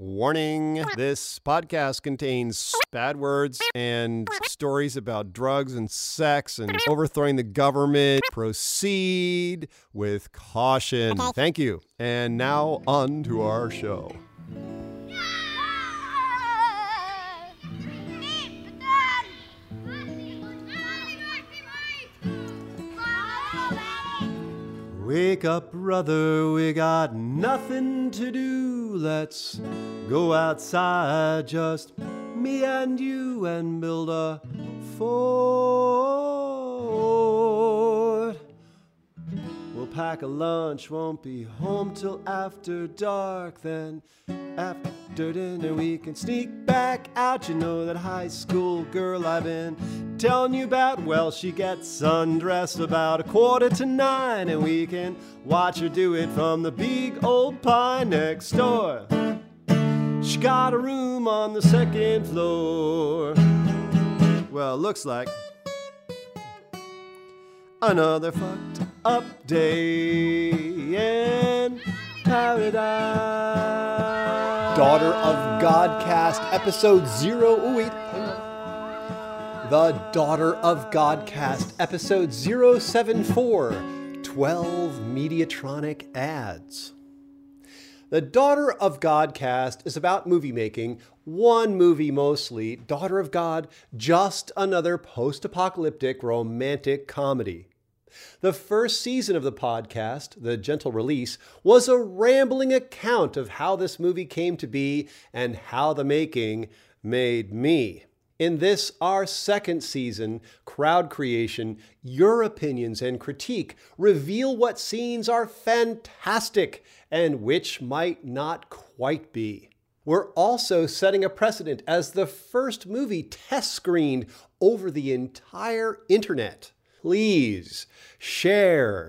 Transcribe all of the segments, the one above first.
Warning, this podcast contains bad words and stories about drugs and sex and overthrowing the government. Proceed with caution. Thank you. And now on to our show. Wake up, brother, we got nothing to do. Let's go outside, just me and you, and build a fort. We'll pack a lunch, won't be home till after dark. Then after dinner we can sneak back out. You know that high school girl I've been telling you about? Well, she gets undressed about 8:45, and we can watch her do it from the big old pine next door. She got a room on the second floor. Well, looks like another fucked up day in paradise. Daughter of Godcast, episode 0. Oh, wait. The Daughter of Godcast, episode 074, 12 Mediatronic ads. The Daughter of Godcast is about movie making, one movie mostly, Daughter of God, just another post-apocalyptic romantic comedy. The first season of the podcast, The Gentle Release, was a rambling account of how this movie came to be and how the making made me. In this, our second season, Crowd Creation, your opinions and critique reveal what scenes are fantastic and which might not quite be. We're also setting a precedent as the first movie test screened over the entire internet. Please share.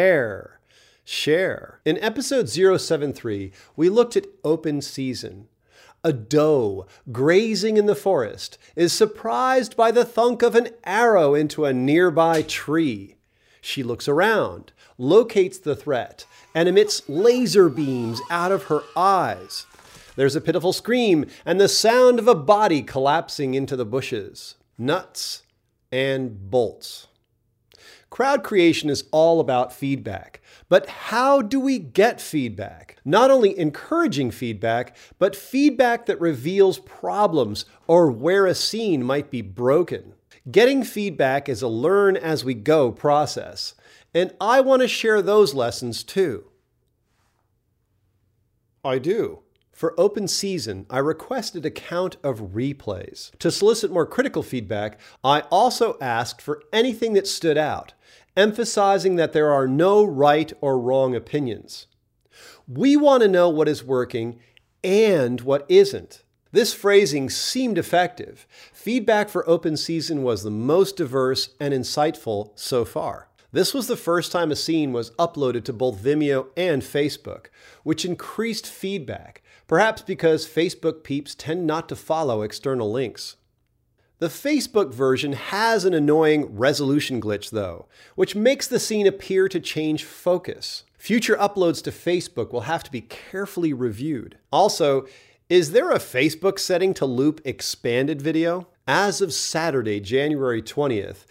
In episode 073, we looked at Open Season. A doe grazing in the forest is surprised by the thunk of an arrow into a nearby tree. She looks around, locates the threat, and emits laser beams out of her eyes. There's a pitiful scream and the sound of a body collapsing into the bushes. Nuts and bolts. Crowd creation is all about feedback. But how do we get feedback? Not only encouraging feedback, but feedback that reveals problems or where a scene might be broken. Getting feedback is a learn-as-we-go process, and I want to share those lessons too. I do. For Open Season, I requested a count of replays. To solicit more critical feedback, I also asked for anything that stood out, emphasizing that there are no right or wrong opinions. We want to know what is working and what isn't. This phrasing seemed effective. Feedback for Open Season was the most diverse and insightful so far. This was the first time a scene was uploaded to both Vimeo and Facebook, which increased feedback, perhaps because Facebook peeps tend not to follow external links. The Facebook version has an annoying resolution glitch, though, which makes the scene appear to change focus. Future uploads to Facebook will have to be carefully reviewed. Also, is there a Facebook setting to loop expanded video? As of Saturday, January 20th,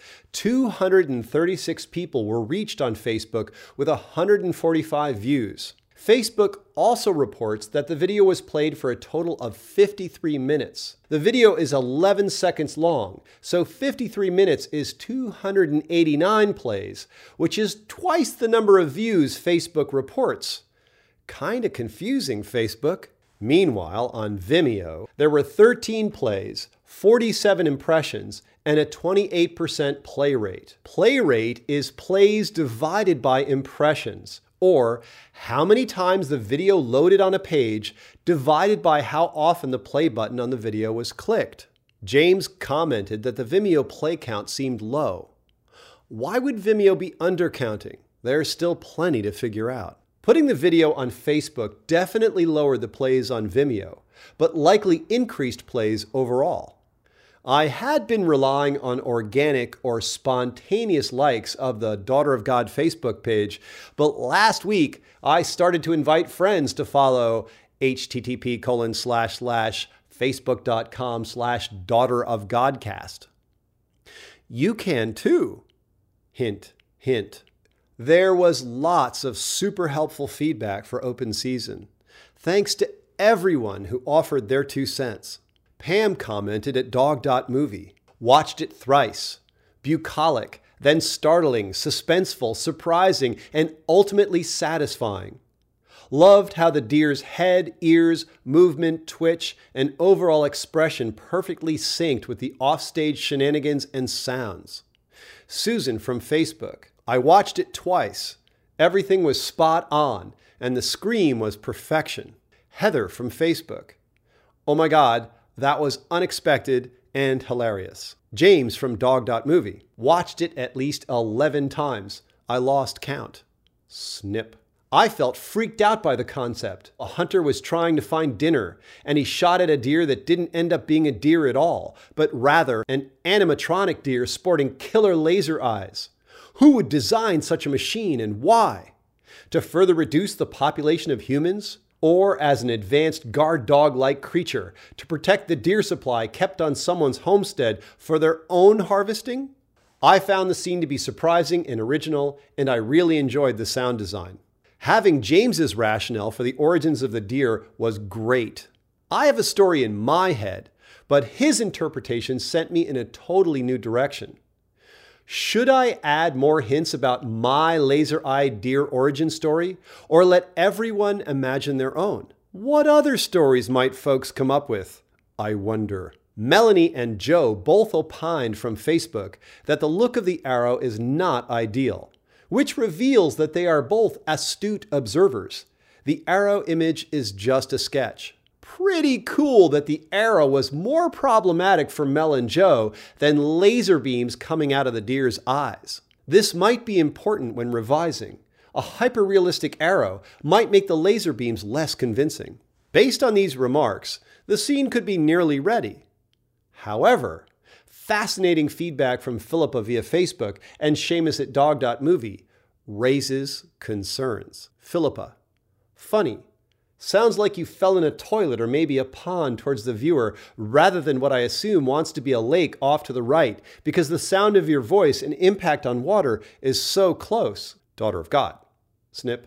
236 people were reached on Facebook with 145 views. Facebook also reports that the video was played for a total of 53 minutes. The video is 11 seconds long, so 53 minutes is 289 plays, which is twice the number of views Facebook reports. Kinda confusing, Facebook. Meanwhile, on Vimeo, there were 13 plays, 47 impressions, and a 28% play rate. Play rate is plays divided by impressions, or how many times the video loaded on a page divided by how often the play button on the video was clicked. James commented that the Vimeo play count seemed low. Why would Vimeo be undercounting? There's still plenty to figure out. Putting the video on Facebook definitely lowered the plays on Vimeo, but likely increased plays overall. I had been relying on organic or spontaneous likes of the Daughter of God Facebook page, but last week I started to invite friends to follow http://facebook.com/daughterofgodcast. You can too. Hint, hint. There was lots of super helpful feedback for Open Season. Thanks to everyone who offered their 2 cents. Pam commented at dog.movie. Watched it thrice. Bucolic, then startling, suspenseful, surprising, and ultimately satisfying. Loved how the deer's head, ears, movement, twitch, and overall expression perfectly synced with the offstage shenanigans and sounds. Susan from Facebook. I watched it twice. Everything was spot on, and the scream was perfection. Heather from Facebook. Oh my God, that was unexpected and hilarious. James from dog.movie. Watched it at least 11 times. I lost count. Snip. I felt freaked out by the concept. A hunter was trying to find dinner, and he shot at a deer that didn't end up being a deer at all, but rather an animatronic deer sporting killer laser eyes. Who would design such a machine and why? To further reduce the population of humans? Or as an advanced guard dog-like creature to protect the deer supply kept on someone's homestead for their own harvesting? I found the scene to be surprising and original, and I really enjoyed the sound design. Having James's rationale for the origins of the deer was great. I have a story in my head, but his interpretation sent me in a totally new direction. Should I add more hints about my laser-eyed deer origin story, or let everyone imagine their own? What other stories might folks come up with? I wonder. Melanie and Joe both opined from Facebook that the look of the arrow is not ideal, which reveals that they are both astute observers. The arrow image is just a sketch. Pretty cool that the arrow was more problematic for Mel and Joe than laser beams coming out of the deer's eyes. This might be important when revising. A hyper-realistic arrow might make the laser beams less convincing. Based on these remarks, the scene could be nearly ready. However, fascinating feedback from Philippa via Facebook and Seamus at dog.movie raises concerns. Philippa, funny. Sounds like you fell in a toilet or maybe a pond towards the viewer rather than what I assume wants to be a lake off to the right because the sound of your voice and impact on water is so close. Daughter of God. Snip.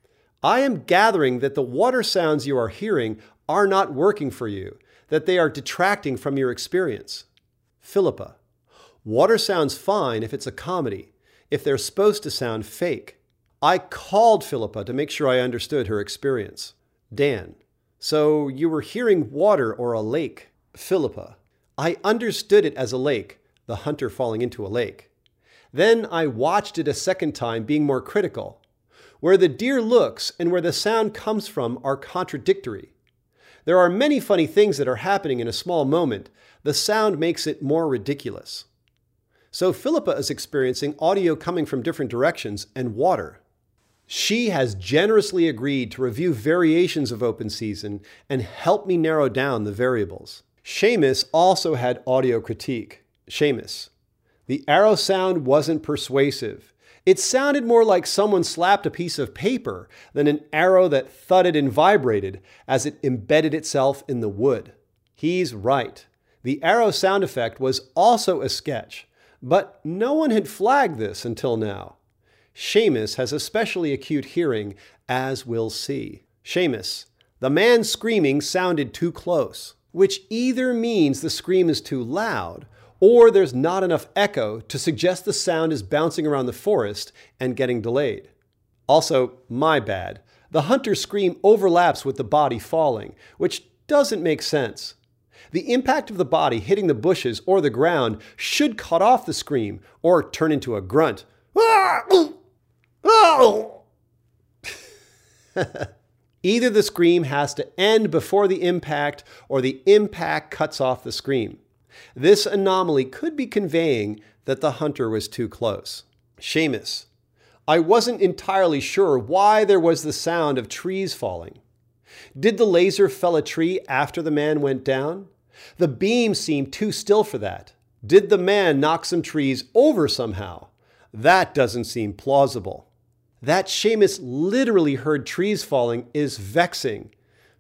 I am gathering that the water sounds you are hearing are not working for you, that they are detracting from your experience. Philippa. Water sounds fine if it's a comedy, if they're supposed to sound fake. I called Philippa to make sure I understood her experience. Dan. So you were hearing water or a lake. Philippa. I understood it as a lake, the hunter falling into a lake. Then I watched it a second time being more critical. Where the deer looks and where the sound comes from are contradictory. There are many funny things that are happening in a small moment. The sound makes it more ridiculous. So Philippa is experiencing audio coming from different directions and water. She has generously agreed to review variations of Open Season and help me narrow down the variables. Seamus also had audio critique. Seamus. The arrow sound wasn't persuasive. It sounded more like someone slapped a piece of paper than an arrow that thudded and vibrated as it embedded itself in the wood. He's right. The arrow sound effect was also a sketch, but no one had flagged this until now. Seamus has especially acute hearing, as we'll see. Seamus. The man screaming sounded too close, which either means the scream is too loud, or there's not enough echo to suggest the sound is bouncing around the forest and getting delayed. Also, my bad. The hunter's scream overlaps with the body falling, which doesn't make sense. The impact of the body hitting the bushes or the ground should cut off the scream or turn into a grunt. Either the scream has to end before the impact or the impact cuts off the scream. This anomaly could be conveying that the hunter was too close. Seamus. I wasn't entirely sure why there was the sound of trees falling. Did the laser fell a tree after the man went down? The beam seemed too still for that. Did the man knock some trees over somehow? That doesn't seem plausible. That Seamus literally heard trees falling is vexing.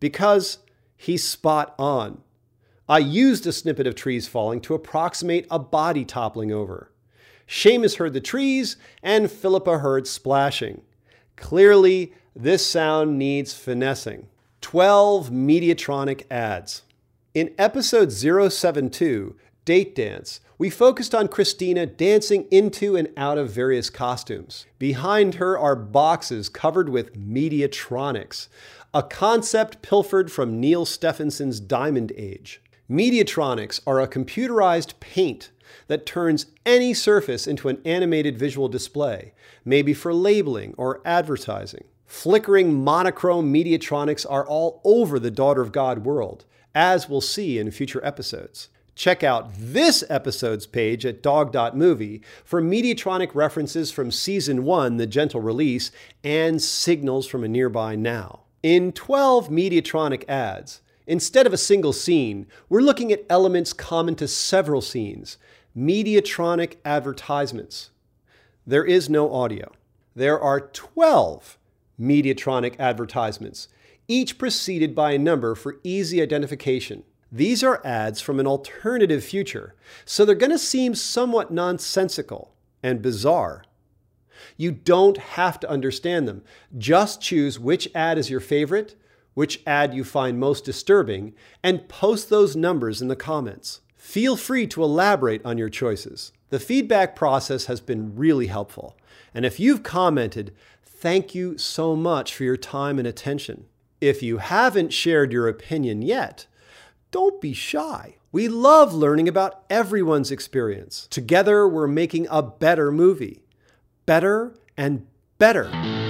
because he's spot on. I used a snippet of trees falling to approximate a body toppling over. Seamus heard the trees, and Philippa heard splashing. Clearly, this sound needs finessing. 12 Mediatronic ads. In episode 072, Date Dance, we focused on Christina dancing into and out of various costumes. Behind her are boxes covered with Mediatronics, a concept pilfered from Neil Stephenson's Diamond Age. Mediatronics are a computerized paint that turns any surface into an animated visual display, maybe for labeling or advertising. Flickering monochrome Mediatronics are all over the Daughter of God world, as we'll see in future episodes. Check out this episode's page at dog.movie for Mediatronic references from Season 1, The Gentle Release, and signals from a nearby now. In 12 Mediatronic ads, instead of a single scene, we're looking at elements common to several scenes, Mediatronic advertisements. There is no audio. There are 12 Mediatronic advertisements, each preceded by a number for easy identification. These are ads from an alternative future, so they're going to seem somewhat nonsensical and bizarre. You don't have to understand them. Just choose which ad is your favorite, which ad you find most disturbing, and post those numbers in the comments. Feel free to elaborate on your choices. The feedback process has been really helpful, and if you've commented, thank you so much for your time and attention. If you haven't shared your opinion yet, don't be shy. We love learning about everyone's experience. Together, we're making a better movie. Better and better.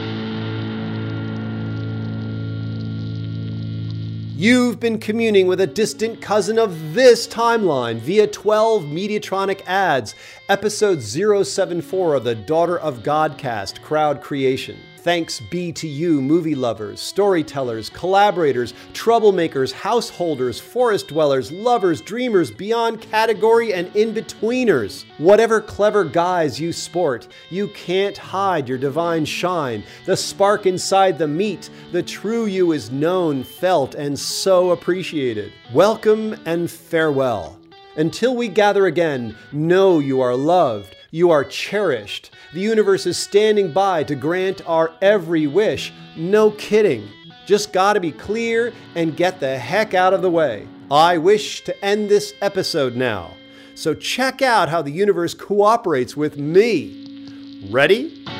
You've been communing with a distant cousin of this timeline via 12 Mediatronic ads, episode 074 of the Daughter of Godcast crowd creation. Thanks be to you, movie lovers, storytellers, collaborators, troublemakers, householders, forest dwellers, lovers, dreamers, beyond category and in-betweeners. Whatever clever guise you sport, you can't hide your divine shine. The spark inside the meat, the true you is known, felt, and so appreciated. Welcome and farewell. Until we gather again, know you are loved, you are cherished. The universe is standing by to grant our every wish. No kidding. Just gotta be clear and get the heck out of the way. I wish to end this episode now. So check out how the universe cooperates with me. Ready?